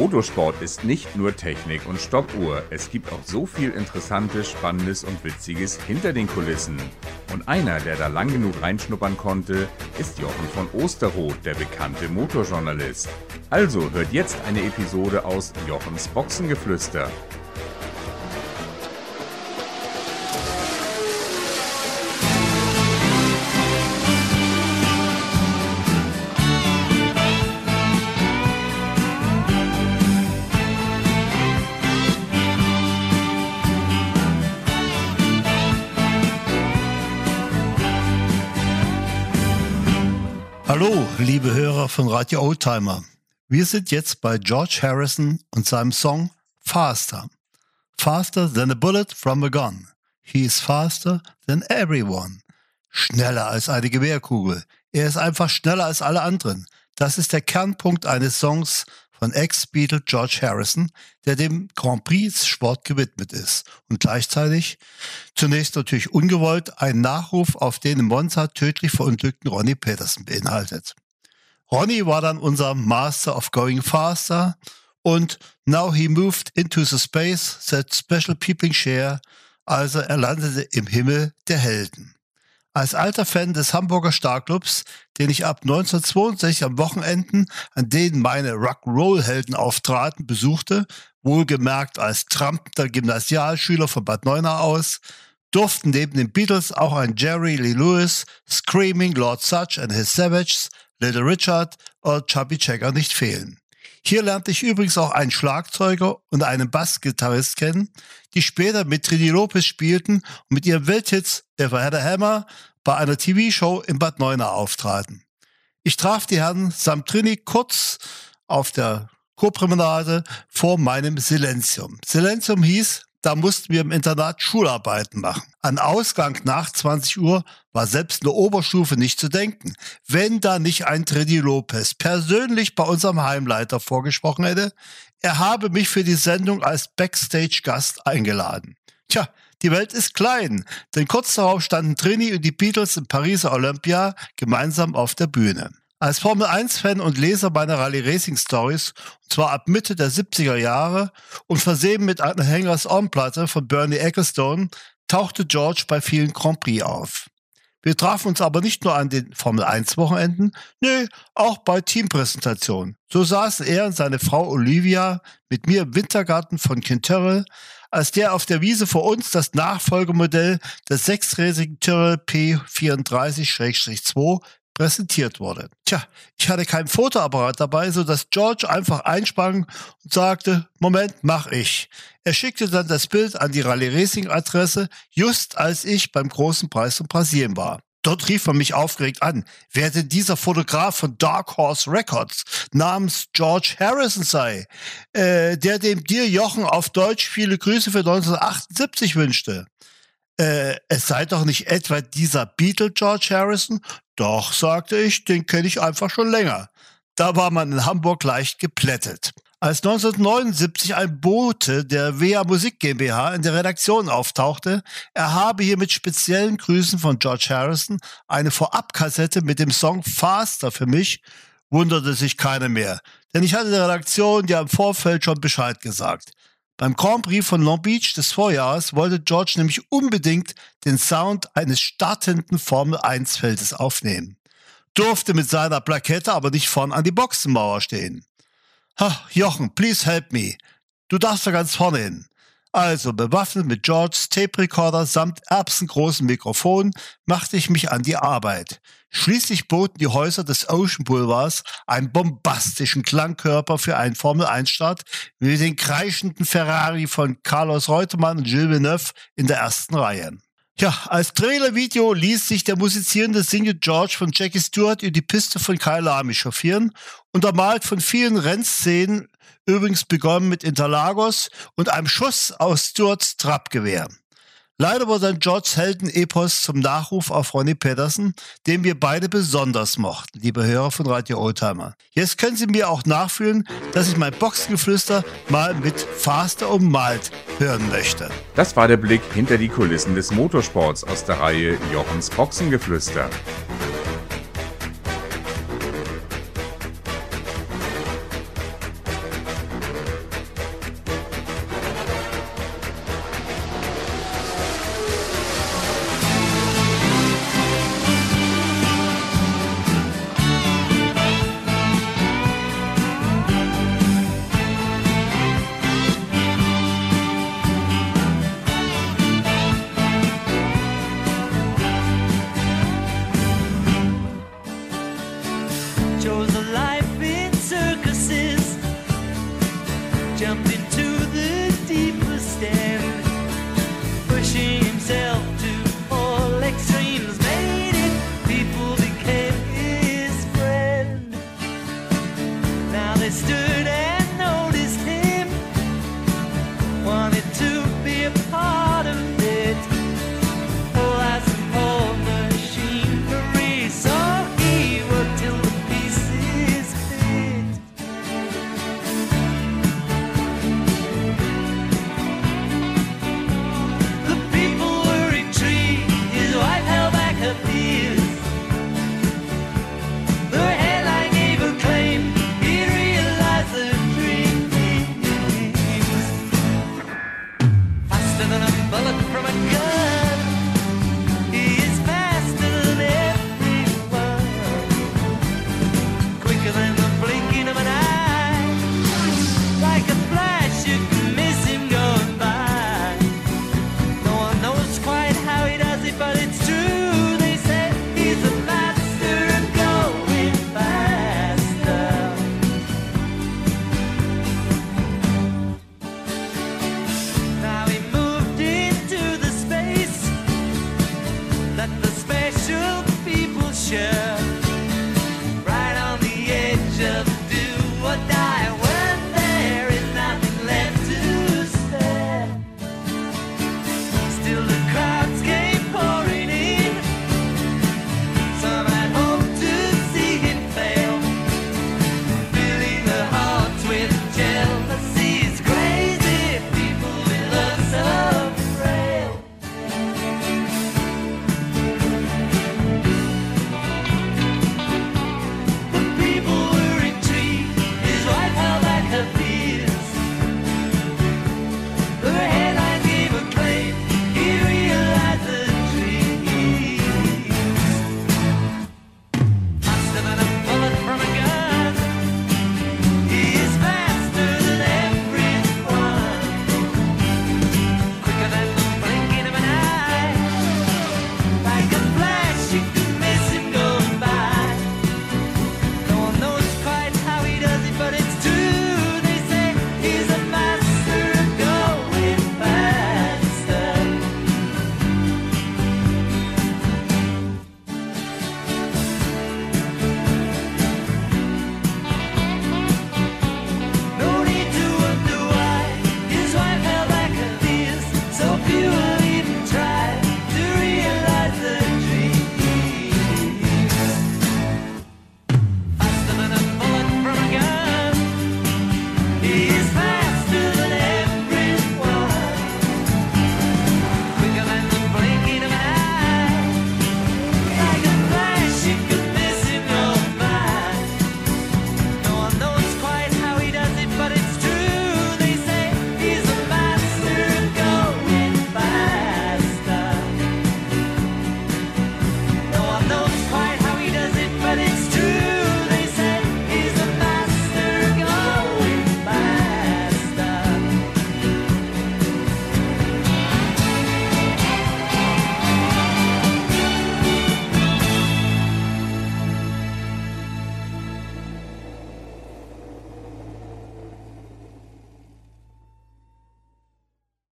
Motorsport ist nicht nur Technik und Stoppuhr. Es gibt auch so viel Interessantes, Spannendes und Witziges hinter den Kulissen. Und einer, der da lang genug reinschnuppern konnte, ist Jochen von Osterroth, der bekannte Motorjournalist. Also hört jetzt eine Episode aus Jochens Boxengeflüster. Hallo, liebe Hörer von Radio Oldtimer. Wir sind jetzt bei George Harrison und seinem Song Faster. Faster than a bullet from a gun. He is faster than everyone. Schneller als eine Gewehrkugel. Er ist einfach schneller als alle anderen. Das ist der Kernpunkt eines Songs von Ex-Beatle George Harrison, der dem Grand Prix-Sport gewidmet ist und gleichzeitig, zunächst natürlich ungewollt, einen Nachruf auf den in Monza tödlich verunglückten Ronnie Peterson beinhaltet. Ronnie war dann unser Master of Going Faster und now he moved into the space that special people share, also er landete im Himmel der Helden. Als alter Fan des Hamburger Starclubs, den ich ab 1962 am Wochenenden, an denen meine Rock'n'Roll-Helden auftraten, besuchte, wohlgemerkt als trampender Gymnasialschüler von Bad Neuenahr aus, durften neben den Beatles auch ein Jerry Lee Lewis, Screaming Lord Sutch and His Savages, Little Richard oder Chubby Checker nicht fehlen. Hier lernte ich übrigens auch einen Schlagzeuger und einen Bassgitarrist kennen, die später mit Trini Lopez spielten und mit ihren Welthits If I Had a Hammer bei einer TV-Show in Bad Neuenahr auftraten. Ich traf die Herren samt Trini kurz auf der Kurpromenade vor meinem Silenzium. Silenzium hieß, da mussten wir im Internat Schularbeiten machen. An Ausgang nach 20 Uhr war selbst in der Oberstufe nicht zu denken. Wenn da nicht ein Trini Lopez persönlich bei unserem Heimleiter vorgesprochen hätte, er habe mich für die Sendung als Backstage-Gast eingeladen. Tja, die Welt ist klein, denn kurz darauf standen Trini und die Beatles im Pariser Olympia gemeinsam auf der Bühne. Als Formel-1-Fan und Leser meiner Rallye-Racing-Stories, und zwar ab Mitte der 70er Jahre und versehen mit einer Hangers-On-Platte von Bernie Ecclestone, tauchte George bei vielen Grand Prix auf. Wir trafen uns aber nicht nur an den Formel-1-Wochenenden, nö, auch bei Teampräsentationen. So saßen er und seine Frau Olivia mit mir im Wintergarten von Quinterel, als der auf der Wiese vor uns das Nachfolgemodell des sechsrädrigen Tyrrell P34-2 präsentiert wurde. Tja, ich hatte kein Fotoapparat dabei, sodass George einfach einsprang und sagte, Moment, mach ich. Er schickte dann das Bild an die Rallye-Racing-Adresse, just als ich beim großen Preis von Brasilien war. Dort rief man mich aufgeregt an, wer denn dieser Fotograf von Dark Horse Records namens George Harrison sei, der dem dir Jochen auf Deutsch viele Grüße für 1978 wünschte. Es sei doch nicht etwa dieser Beatle George Harrison? Doch, sagte ich, den kenne ich einfach schon länger. Da war man in Hamburg leicht geplättet. Als 1979 ein Bote der WA Musik GmbH in der Redaktion auftauchte, er habe hier mit speziellen Grüßen von George Harrison eine Vorabkassette mit dem Song Faster für mich, wunderte sich keiner mehr. Denn ich hatte der Redaktion ja im Vorfeld schon Bescheid gesagt. Beim Grand Prix von Long Beach des Vorjahres wollte George nämlich unbedingt den Sound eines startenden Formel-1-Feldes aufnehmen. Durfte mit seiner Plakette aber nicht vorn an die Boxenmauer stehen. Jochen, please help me. Du darfst da ganz vorne hin. Also, bewaffnet mit Georges Tape-Recorder samt erbsengroßem Mikrofon machte ich mich an die Arbeit. Schließlich boten die Häuser des Ocean Boulevards einen bombastischen Klangkörper für einen Formel-1-Start wie den kreischenden Ferrari von Carlos Reutemann und Gilles Villeneuve in der ersten Reihe. Ja, als Trailervideo ließ sich der musizierende Single George von Jackie Stewart über die Piste von Kyle Lamy chauffieren, untermalt von vielen Rennszenen, übrigens begonnen mit Interlagos und einem Schuss aus Stewarts Trabgewehr. Leider wurde dann Georges Helden-Epos zum Nachruf auf Ronnie Peterson, den wir beide besonders mochten, liebe Hörer von Radio Oldtimer. Jetzt können Sie mir auch nachfühlen, dass ich mein Boxengeflüster mal mit Faster ummalt hören möchte. Das war der Blick hinter die Kulissen des Motorsports aus der Reihe Jochens Boxengeflüster. chose the